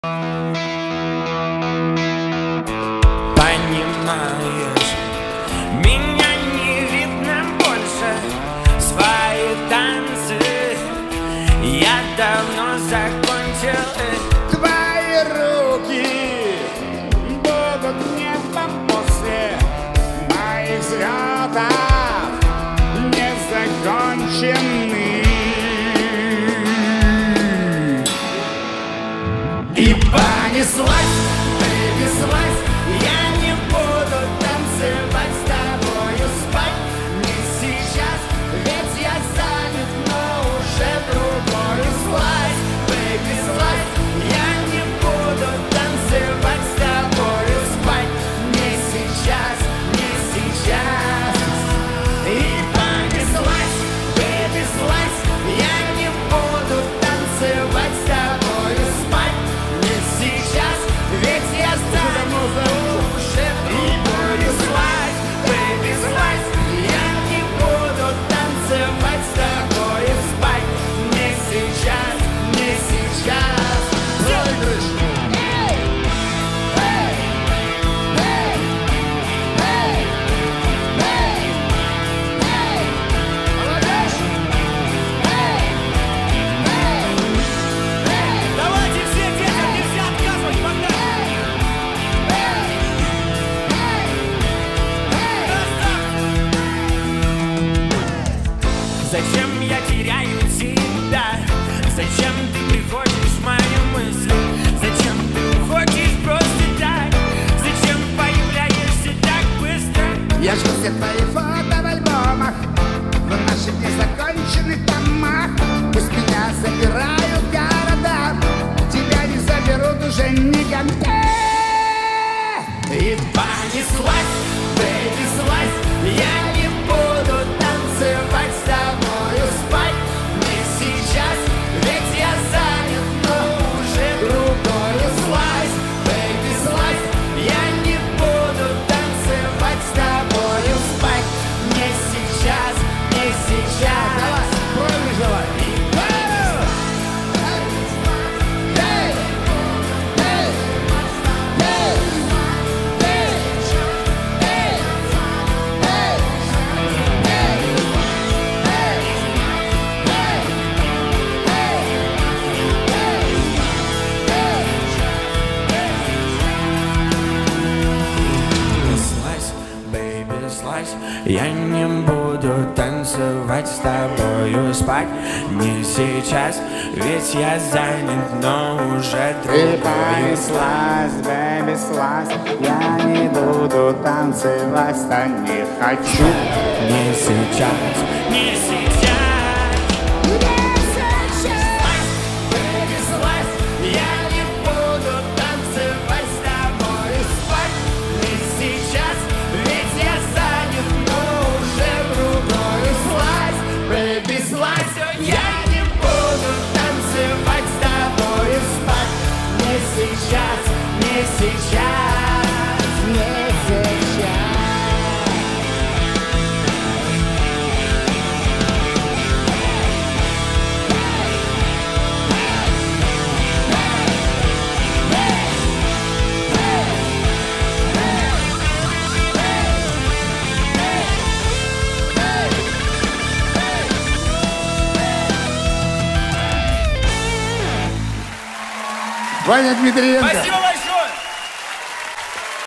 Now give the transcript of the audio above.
Понимаешь, меня не видно больше. Свои танцы я давно закончил. Твои руки будут небом после моих взлетов незаконченных. И понеслась, понеслась. Я не буду танцевать с тобою, спать не сейчас, ведь я занят, но уже другой слайд. Baby, слайд. Я не буду танцевать с тобою, спать не сейчас, не сейчас. И понеслась, baby, слайд. Я не буду танцевать с тобою, спать не сейчас, ведь я занят, но уже другой слайд. Baby, слайд. Я не буду танцевать с тобою, спать не сейчас, не сейчас. Проигрыш! Давайте все, детям, нельзя отказывать, погнали! Зачем я теряю тебя? Зачем ты приходишь в мои мысли? Зачем ты уходишь просто так? Зачем появляешься так быстро? Я жду все твои фото в альбомах, в наших незаконченных домах. Пусть меня забирают города, тебя не заберут уже никогда. И понеслась, baby, слазь. Я не буду танцевать с тобою, спать не сейчас, ведь я занят, но уже другой слайд. Baby, слазь. Я не буду танцевать с тобою, спать не сейчас, не сейчас. Давай, проигрыш давай. Слазь, baby, слазь. Я не буду танцевать с тобою, спать не сейчас, ведь я занят, но уже Ты другой. понеслась, бэби, слазь. Я не буду танцевать, не хочу. Не сейчас, не сейчас. Baby, слазь. Я не буду танцевать с тобою, спать не сейчас, ведь я занят, но уже другой слайд. Baby, слазь. Я не буду танцевать с тобою, спать не сейчас, не сейчас, не сейчас. Ваня Дмитриенко. Спасибо большое!